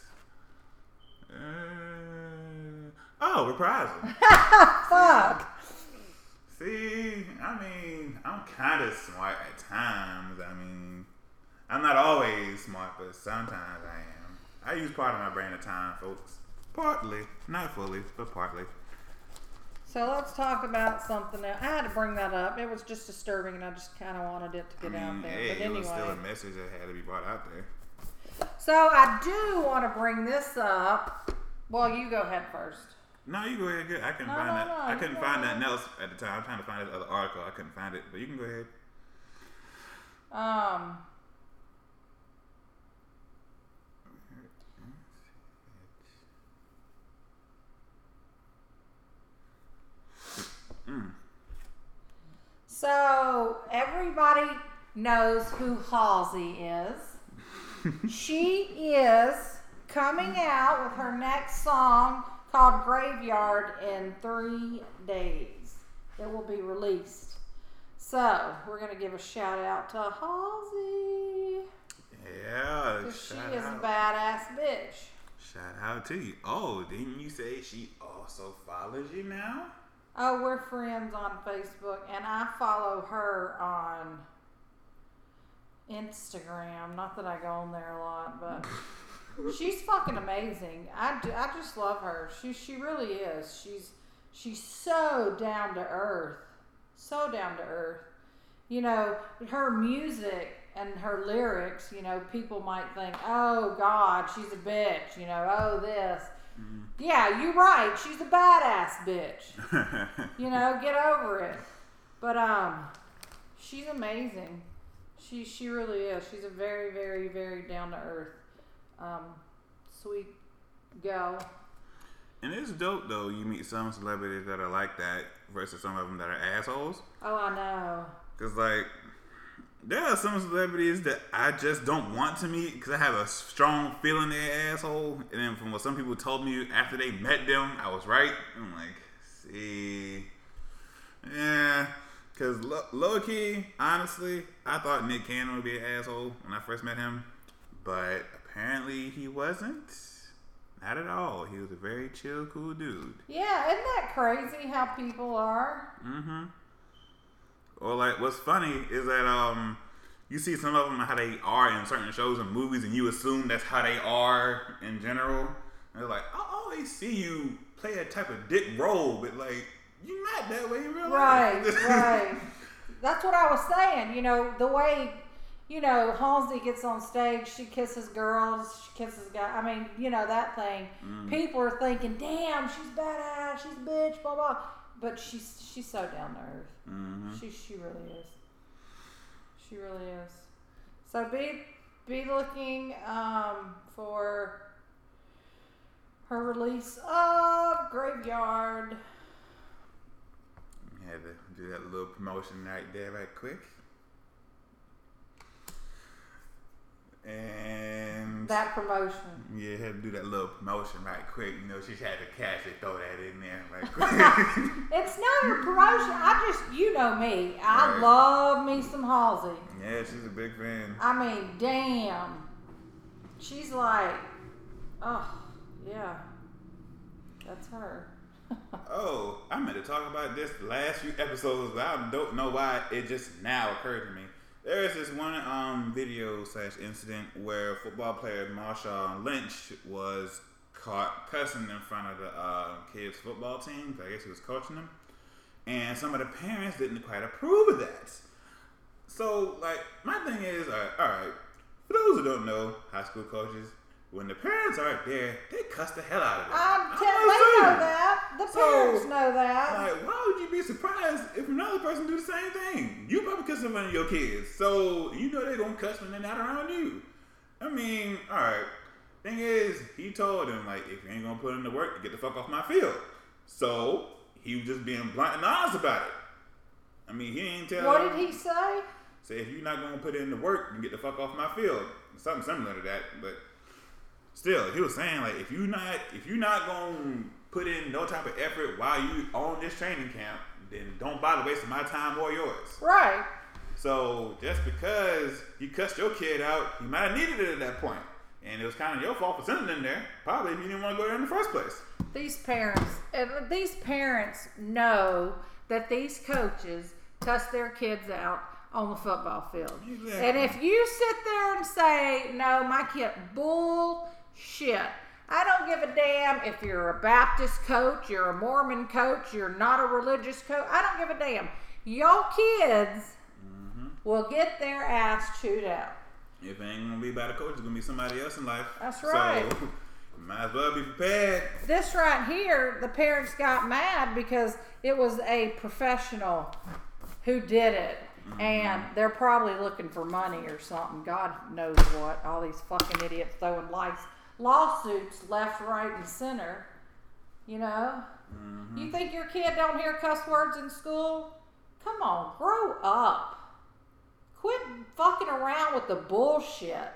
Uh, oh, reprisal. Fuck. See, I mean, I'm kind of smart at times. I mean, I'm not always smart, but sometimes I am. I use part of my brain at times, folks. Partly. Not fully, but partly. So let's talk about something else. I had to bring that up. It was just disturbing, and I just kind of wanted it to get I mean, out there. Hey, but anyway. It was still a message that had to be brought out there. So I do want to bring this up. Well, you go ahead first. No, you go ahead. Good. I couldn't no, find no, that. No, I couldn't no. find nothing else at the time. I'm trying to find this other article. I couldn't find it, but you can go ahead. Um... Mm. So everybody knows who Halsey is. She is coming out with her next song called Graveyard in three days. It will be released. So we're gonna give a shout out to Halsey. Yeah, she is out. a badass bitch. Shout out to you. Oh, didn't you say she also follows you now? Oh, we're friends on Facebook, and I follow her on Instagram. Not that I go on there a lot, but she's fucking amazing. I, do, I just love her. She she really is. She's she's so down to earth, so down to earth. You know, her music and her lyrics. You know, people might think, oh God, she's a bitch. You know, oh this. Mm-hmm. Yeah, you're right. She's a badass bitch. You know, get over it. But um, she's amazing. She she really is. She's a very very very down to earth, um, sweet girl. And it's dope though. You meet some celebrities that are like that versus some of them that are assholes. Oh, I know. Cause like, there are some celebrities that I just don't want to meet because I have a strong feeling they're an asshole. And then from what some people told me after they met them, I was right. I'm like, see, yeah. Because lo- low key, honestly, I thought Nick Cannon would be an asshole when I first met him. But apparently he wasn't. Not at all. He was a very chill, cool dude. Yeah, isn't that crazy how people are? Mm-hmm. Or like, what's funny is that um, you see some of them how they are in certain shows and movies, and you assume that's how they are in general. And they're like, I always see you play a type of dick role, but like, you're not that way in real life. Right, right. That's what I was saying. You know, the way, you know, Halsey gets on stage, she kisses girls, she kisses guys. I mean, you know, that thing. Mm. People are thinking, damn, she's badass, she's a bitch, blah, blah. But she's she's so down to earth. Mm-hmm. She she really is. She really is. So be be looking um, for her release of Graveyard. Had to do that little promotion right there, right quick. And that promotion. Yeah, had to do that little promotion right quick. You know, she had to cash it, throw that in there right quick. It's not a promotion. I just, you know me. I Right. love me some Halsey. Yeah, she's a big fan. I mean, damn. She's like, oh, yeah. That's her. Oh, I meant to talk about this the last few episodes, but I don't know why it just now occurred to me. There is this one um, video slash incident where football player Marshawn Lynch was caught cussing in front of the uh, kids' football team. I guess he was coaching them. And some of the parents didn't quite approve of that. So, like, my thing is, all right, all right, for those who don't know, high school coaches, when the parents aren't there, they cuss the hell out of them. I'm t- I'm they know assuming. that. The So, parents know that. Like, why would you be surprised if another person do the same thing? You probably cuss in front of your kids, so you know they're gonna cuss when they're not around you. I mean, all right. Thing is, he told him like, if you ain't gonna put in the work, get the fuck off my field. So he was just being blunt and honest about it. I mean, he ain't tell. What did he say? Say if you're not gonna put in the work, then get the fuck off my field. Something similar to that, but still, he was saying like, if you not, if you're not gonna put in no type of effort while you on this training camp, then don't bother wasting my time or yours. Right. So just because you cussed your kid out, you might have needed it at that point. And it was kind of your fault for sending them there. Probably if you didn't want to go there in the first place. These parents, uh, these parents know that these coaches cuss their kids out on the football field. Exactly. And if you sit there and say, no, my kid, bullshit. I don't give a damn if you're a Baptist coach, you're a Mormon coach, you're not a religious coach. I don't give a damn. Your kids Mm-hmm. will get their ass chewed out. If it ain't going to be by the coach, it's going to be somebody else in life. That's right. So you might as well be prepared. This right here, the parents got mad because it was a professional who did it. Mm-hmm. And they're probably looking for money or something. God knows what. All these fucking idiots throwing lights. Lawsuits left, right, and center. You know? Mm-hmm. You think your kid don't hear cuss words in school? Come on, grow up. Quit fucking around with the bullshit.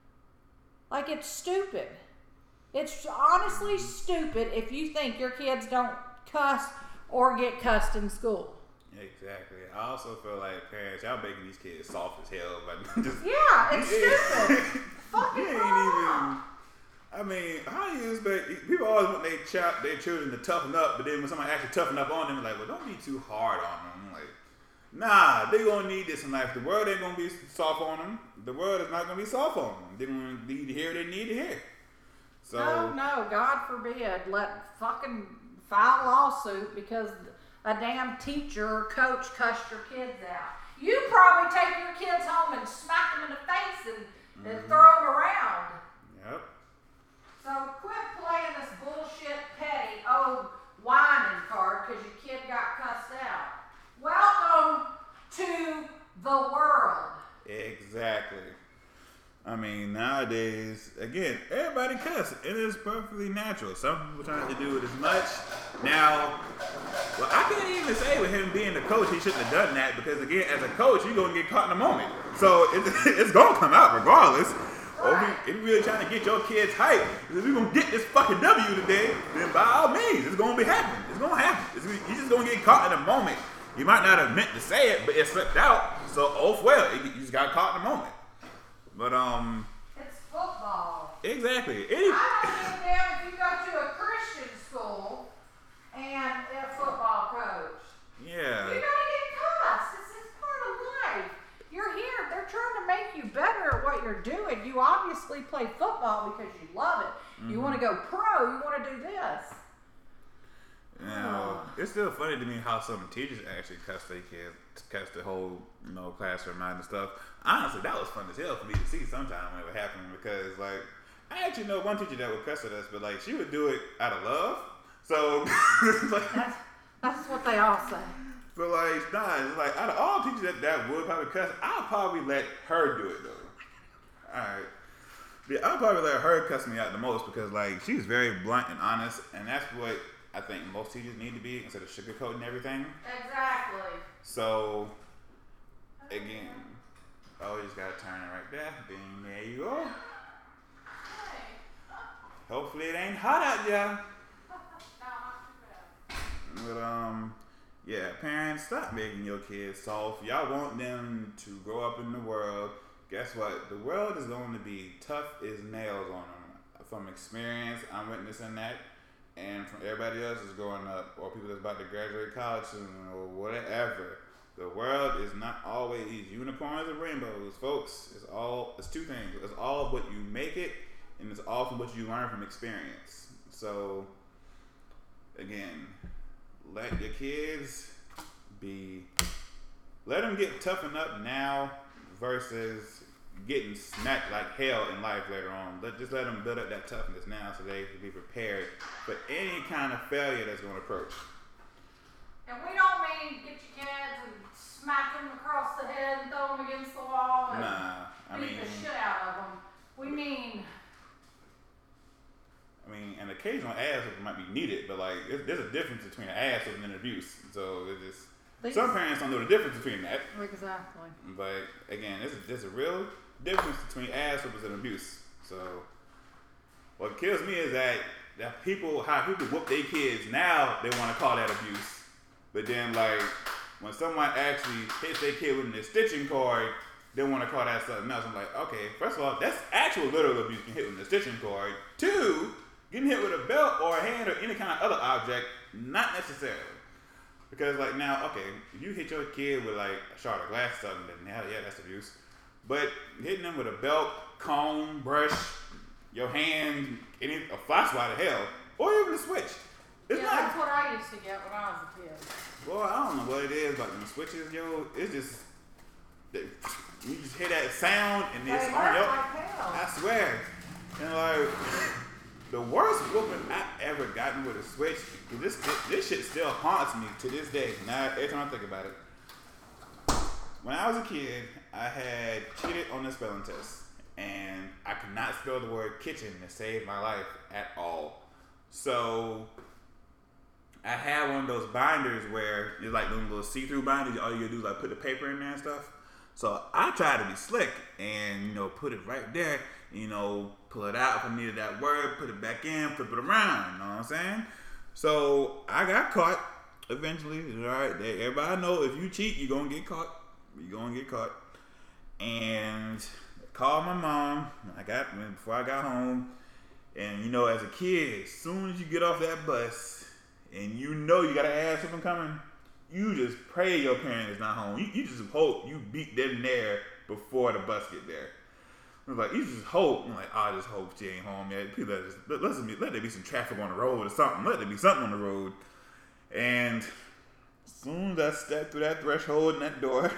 Like, it's stupid. It's honestly stupid if you think your kids don't cuss or get cussed in school. Exactly. I also feel like parents, y'all making these kids soft as hell. But just, yeah, it's stupid. Fucking you ain't even. I mean, how do you expect people always want their child, their children to toughen up, but then when somebody actually toughen up on them, like, well, don't be too hard on them. Like, nah, they gonna need this in life. The world ain't gonna be soft on them. The world is not gonna be soft on them. They're gonna need to hear what they need to hear. So no, no, God forbid, let fucking file a lawsuit because a damn teacher or coach cussed your kids out. You probably take your kids home and smack them in the face and, mm-hmm. and throw them around. Yep. So quit playing this bullshit petty old whining card because your kid got cussed out. Welcome to the world. Exactly. I mean, nowadays, again, everybody cuss. It is perfectly natural. Some people trying to do it as much. Now, well, I can't even say with him being the coach, he shouldn't have done that because, again, as a coach, you're going to get caught in a moment. So it, it's going to come out regardless. Or if you're really trying to get your kids hyped, if we're going to get this fucking W today, then by all means, it's going to be happening. It's going to happen. It's, you're just going to get caught in a moment. You might not have meant to say it, but it slipped out. So, oh well, you just got caught in a moment. But, um... it's football. Exactly. Any, I don't give a damn if you go to a Christian school and a football coach. Yeah. You're going to get cussed. This is part of life. You're here. They're trying to make you better at what you're doing. You obviously play football because you love it. Mm-hmm. You want to go pro. You want to do this. Now, oh. It's still funny to me how some teachers actually cuss their kids, cuss the whole, you know, classroom out and stuff. Honestly, that was fun as hell for me to see sometime when it would happen because, like, I actually know one teacher that would cuss at us, but, like, she would do it out of love. So, like, that's, that's what they all say. But, like, nah, it's like, out of all teachers that, that would probably cuss, I'll probably let her do it, though. Alright. Yeah, I'll probably let her cuss me out the most because, like, she's very blunt and honest, and that's what I think most teachers need to be instead of sugarcoating everything. Exactly. So, again, oh, you just gotta turn it right there. Bing, there you go. hopefully it ain't hot out there. But um, yeah, parents, stop making your kids soft. Y'all want them to grow up in the world. Guess what? The world is going to be tough as nails on them. From experience, I'm witnessing that, and from everybody else that's growing up, or people that's about to graduate college soon, or whatever. The world is not always unicorns and rainbows, folks. It's all. It's two things. It's all of what you make it, and it's all from what you learn from experience. So, again, let your kids be, let them get toughened up now versus getting smacked like hell in life later on. Let, just let them build up that toughness now so they can be prepared for any kind of failure that's going to approach. And we don't mean get your kids and smack them across the head and throw them against the wall and nah, I beat mean, the shit out of them. We mean... I mean, an occasional ass whooping might be needed, but like, it, there's a difference between an ass whooping and abuse. So it just These, some parents don't know the difference between that. Exactly. But again, there's a, there's a real difference between ass whoopings and abuse. So what kills me is that that people, how people whoop their kids now, they want to call that abuse. But then like when someone actually hits their kid with a stitching cord, they want to call that something else. I'm like, okay, first of all, that's actual literal abuse. You can hit with a stitching cord. Two, getting hit with a belt or a hand or any kind of other object, not necessarily. Because like now, okay, if you hit your kid with like a shard of glass or something, then hell yeah, that's abuse. But hitting them with a belt, comb, brush, your hand, any a fly swatter, hell, or even a switch. It's yeah, not, that's what I used to get when I was a kid. Well, I don't know what it is about them switches, yo. It's just they, you just hear that sound and it's they on your. like hell. I swear, and like. The worst whooping I've ever gotten with a switch, this this shit still haunts me to this day. Now, every time I think about it. When I was a kid, I had cheated on the spelling test, and I could not spell the word kitchen to save my life at all. So, I had one of those binders where it's like them little see-through binders. All you gotta do is like put the paper in there and stuff. So, I tried to be slick and, you know, put it right there, you know, pull it out if I needed that word, put it back in, flip it around, you know what I'm saying? So I got caught eventually. All right, everybody know if you cheat, you're going to get caught. You're going to get caught. And I called my mom. I got before I got home. And, you know, as a kid, as soon as you get off that bus and you know you got an ass whooping coming, you just pray your parent is not home. You, you just hope you beat them there before the bus get there. It was like, you just hope. I'm like, oh, I just hope she ain't home yet. People let, just, let, let, let there be some traffic on the road or something. Let there be something on the road. And as soon as I stepped through that threshold in that door,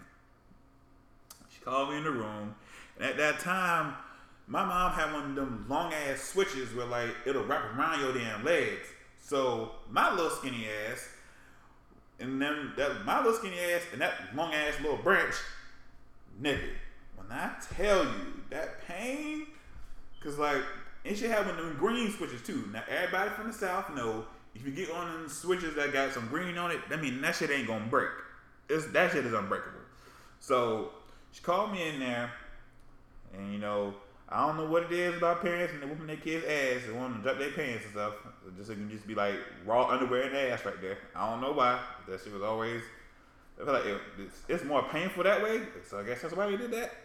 she called me in the room. And at that time, my mom had one of them long-ass switches where, like, it'll wrap around your damn legs. So my little skinny ass, and then that my little skinny ass, and that long-ass little branch, nigga. When I tell you that pain, cause like, and she had one of them green switches too. Now everybody from the South know if you get on them switches that got some green on it, that mean that shit ain't gonna break. It's, that shit is unbreakable. So she called me in there, and you know, I don't know what it is about parents and they whooping their kids' ass and wanting to drop their pants and stuff. Just it can just be like raw underwear and ass right there. I don't know why. That shit was always. I feel like it, it's, it's more painful that way. So I guess that's why we did that.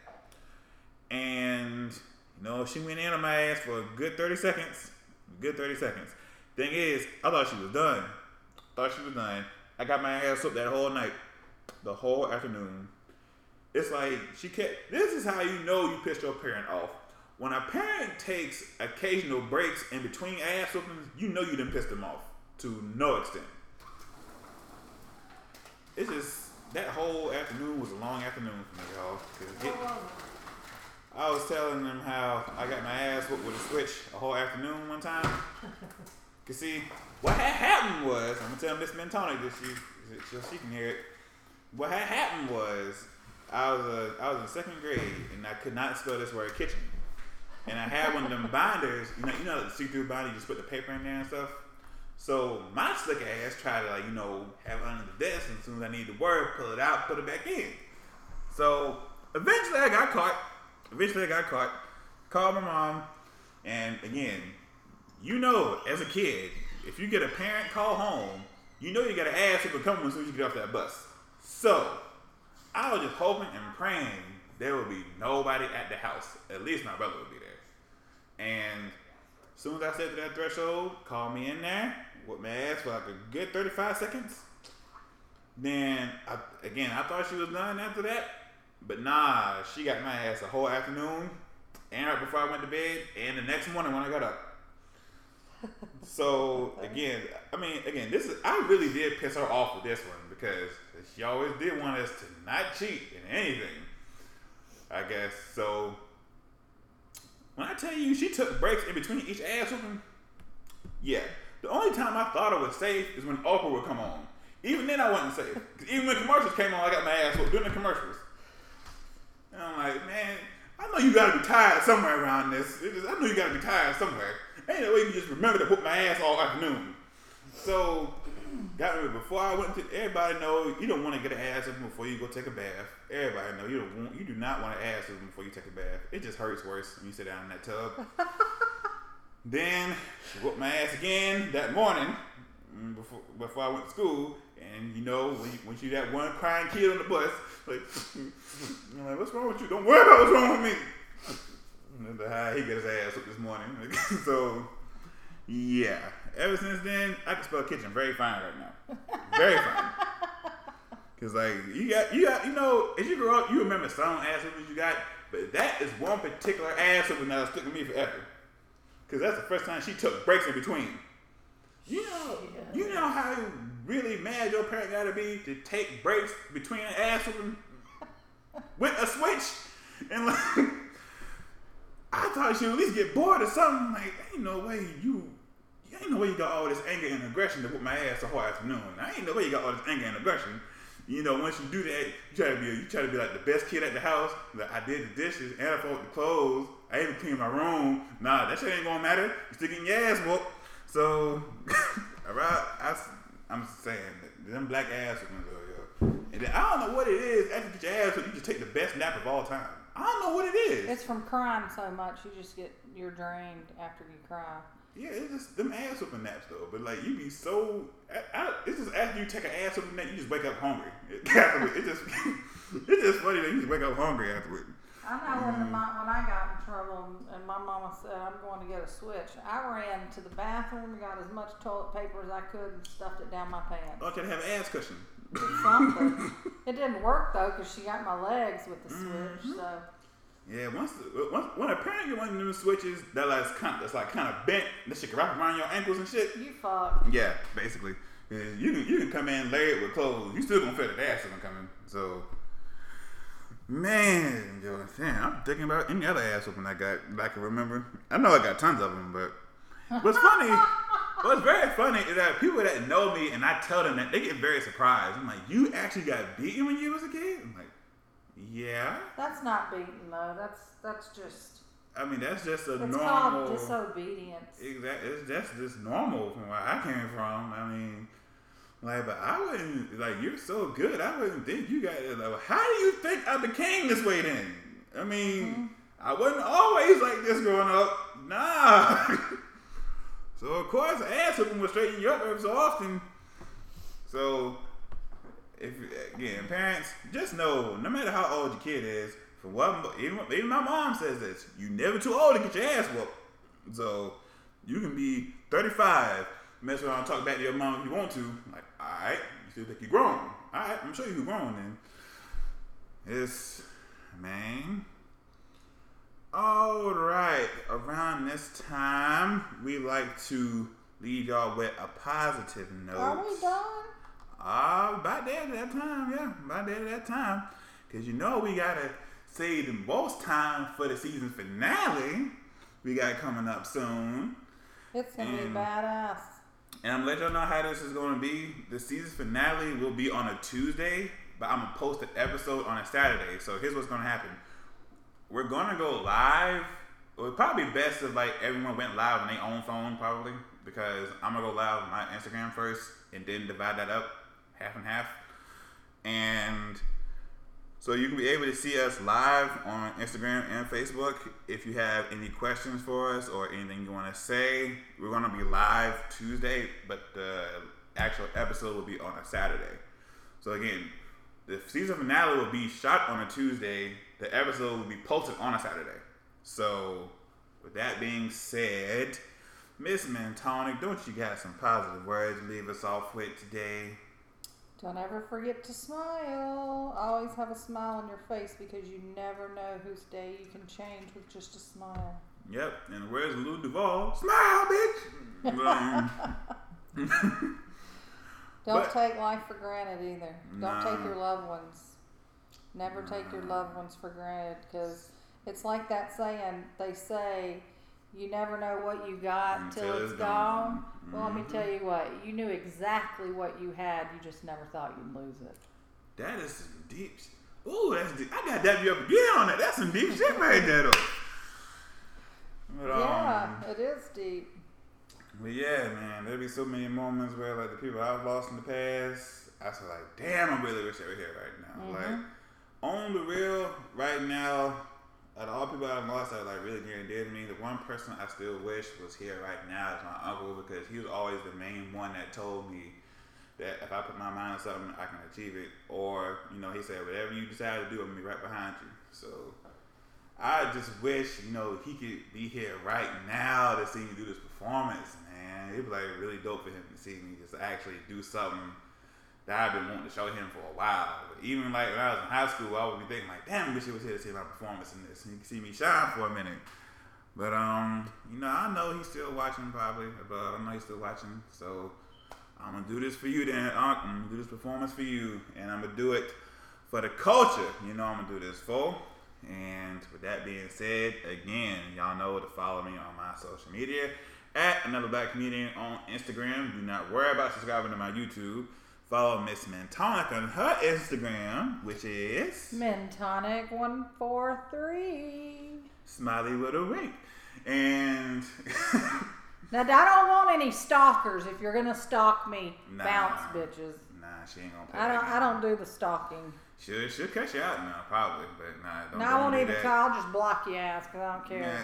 And, you know, she went in on my ass for a good thirty seconds. A good thirty seconds. Thing is, I thought she was done. Thought she was done. I got my ass up that whole night. The whole afternoon. It's like, she kept, this is how you know you pissed your parent off. When a parent takes occasional breaks in between ass whoopings, you know you done pissed them off. To no extent. It's just, that whole afternoon was a long afternoon for me, y'all. Cause it, I was telling them how I got my ass whooped with a switch a whole afternoon one time. Cause see, what had happened was, I'm gonna tell Miss Mentoni this, she, so she can hear it. What had happened was, I was a, I was in second grade and I could not spell this word kitchen. And I had one of them binders, you know, you know the see-through binder, you just put the paper in there and stuff. So my slick ass tried to like, you know, have it under the desk, and as soon as I needed the word, pull it out, put it back in. So eventually I got caught. Eventually I got caught. Called my mom, and again, you know, as a kid, if you get a parent call home, you know you got an ass whooping coming as soon as you get off that bus. So, I was just hoping and praying there would be nobody at the house. At least my brother would be there. And as soon as I stepped to that threshold, called me in there, whooped my ass for like a good thirty-five seconds. Then, I, again, I thought she was done after that. But nah, she got my ass the whole afternoon. And right before I went to bed. And the next morning when I got up. So, again, I mean, again, this is, I really did piss her off with this one. Because she always did want us to not cheat in anything. I guess. So, when I tell you she took breaks in between each ass whooping, yeah. The only time I thought it was safe is when Oprah would come on. Even then I wasn't safe. Because even when commercials came on, I got my ass whooped during the commercials. And I'm like, man, I know you gotta be tired somewhere around this. It just, I know you gotta be tired somewhere. Ain't no way you can just remember to whoop my ass all afternoon. So, got me before I went to, everybody know you don't want to get an ass whooping before you go take a bath. Everybody know you don't want, you do not want an ass whooping before you take a bath. It just hurts worse when you sit down in that tub. Then she whooped my ass again that morning before before I went to school. And you know when you, when you that one crying kid on the bus, like, I'm like, what's wrong with you? Don't worry about what's wrong with me. And how he got his ass whooped this morning. So yeah. Ever since then, I can spell kitchen very fine right now. Very fine. Cause like you got, you got, you know, as you grow up, you remember some ass whoopings you got, but that is one particular ass whooping that stuck with me forever. Cause that's the first time she took breaks in between. You know, yeah. you know how really mad your parent got to be to take breaks between an ass whooping with a switch, and like, I thought she would at least get bored or something. Like, ain't no way you. Ain't no way you got all this anger and aggression to whoop my ass the whole afternoon. I ain't no way you got all this anger and aggression. You know, once you do that, you try to be you try to be like the best kid at the house. Like, I did the dishes and I folded the clothes. I even cleaned my room. Nah, that shit ain't gonna matter. You still getting your ass whooped. So, around, I, I'm saying that them black ass whoopings are yo. And then I don't know what it is. After you get your ass whooped, you just take the best nap of all time. I don't know what it is. It's from crying so much. You just get you're drained after you cry. Yeah, it's just them ass whooping naps though. But like you be so, I, I, it's just after you take an ass whooping nap, you just wake up hungry. It, it just, it's just funny that you just wake up hungry afterward. I know when, the, when I got in trouble and my mama said I'm going to get a switch, I ran to the bathroom and got as much toilet paper as I could and stuffed it down my pants. Oh, can I have an ass cushion? Something. It didn't work though because she got my legs with the switch. Mm-hmm. So. Yeah, once, once when a parent get one of them switches that like kind of, that's like kind of bent, that shit can wrap around your ankles and shit. You fucked. Yeah, basically. Yeah, you can you can come in layered with clothes. You still gonna feel the ass when coming. So, man, yo, damn, I'm thinking about any other ass whooping I got that I can remember. I know I got tons of them, but what's funny, what's very funny is that people that know me and I tell them that they get very surprised. I'm like, you actually got beaten when you was a kid? I'm like. Yeah. That's not beating though. That's that's just. I mean, that's just a it's normal. It's called disobedience. Exactly. It's that's just normal from where I came from. I mean, like, but I wouldn't like. You're so good. I wouldn't think you got. Like, how do you think I became this way then? I mean, mm-hmm. I wasn't always like this growing up. Nah. So of course, ass whooping was straighten you up every so often. So. If again, parents, just know, no matter how old your kid is, for what even, even my mom says this, you never too old to get your ass whooped. So you can be thirty-five, mess around, talk back to your mom if you want to. Like, all right, you still think you're grown. All right, I'm sure you're grown then. It's man. All right, around this time, we like to leave y'all with a positive note. Are we done? Ah, uh, about there at that time, yeah. About there at that time. Because you know we got to save the most time for the season finale. We got coming up soon. It's going to be badass. And I'm going to let y'all know how this is going to be. The season finale will be on a Tuesday, but I'm going to post an episode on a Saturday. So here's what's going to happen. We're going to go live. It would probably be best if like everyone went live on their own phone probably. Because I'm going to go live on my Instagram first and then divide that up. Half and half. And So you can be able to see us live on Instagram and Facebook. If you have any questions for us or anything you want to say, we're going to be live Tuesday, but the actual episode will be on a Saturday. So again, the season finale will be shot on a Tuesday. The episode will be posted on a Saturday. So with that being said, Miss Mentonic, don't you got some positive words to leave us off with today? Don't ever forget to smile. Always have a smile on your face because you never know whose day you can change with just a smile. Yep, and where's Lou Duval? Smile, bitch! Um, Don't but, take life for granted either. Don't nah. take your loved ones. Never nah. take your loved ones for granted because it's like that saying, they say, you never know what you got until it's, it's gone. gone. Mm-hmm. Well, let me tell you what. You knew exactly what you had. You just never thought you'd lose it. That is some deep shit. Ooh, that's deep. I got that you up again on that. That's some deep shit right there, though. But, um, yeah, it is deep. But yeah, man, there'll be so many moments where, like, the people I've lost in the past, I was like, damn, I really wish they were here right now. Mm-hmm. Like, on the real, right now, out of all people I've lost that like really near and dear to me, the one person I still wish was here right now is my uncle, because he was always the main one that told me that if I put my mind on something, I can achieve it. Or, you know, he said, whatever you decide to do, I'm going to be right behind you. So I just wish, you know, he could be here right now to see me do this performance, man. It'd be like really dope for him to see me just actually do something that I've been wanting to show him for a while. But even like when I was in high school, I would be thinking like, damn, I wish he was here to see my performance in this. And you can see me shine for a minute. But, um, you know, I know he's still watching probably. But I know he's still watching. So I'm going to do this for you then, Unc. I'm going to do this performance for you. And I'm going to do it for the culture. You know I'm going to do this for. And with that being said, again, y'all know to follow me on my social media at Another Black Comedian on Instagram. Do not worry about subscribing to my YouTube. Follow Miss Mentonic on her Instagram, which is Mentonic one four three. Smiley with a wink. And now I don't want any stalkers. If you're gonna stalk me, nah, bounce bitches. Nah, she ain't gonna pay I don't that I don't do the stalking. She'll she'll cut you out now, probably, but nah, don't. No, I won't even call, I'll just block your ass because I don't care. Nah.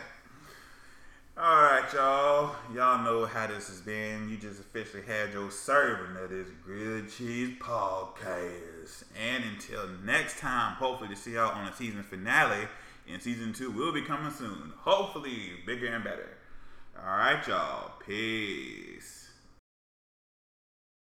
All right, y'all. Y'all know how this has been. You just officially had your serving of this Grilled Cheese Podcast. And until next time, hopefully to see y'all on the season finale. And season two will be coming soon. Hopefully bigger and better. All right, y'all. Peace.